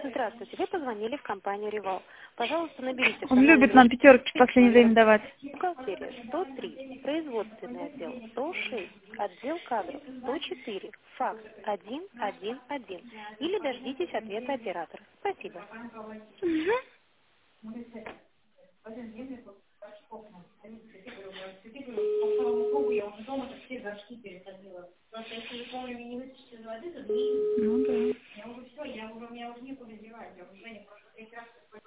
Здравствуйте, вы позвонили в компанию «Ревал». Пожалуйста, наберите по Он любит номеру нам пятерки в последнее время давать. бухгалтерия 103, производственный отдел 106, отдел кадров 104, факс 111 или дождитесь ответа оператора. Спасибо. Ну да.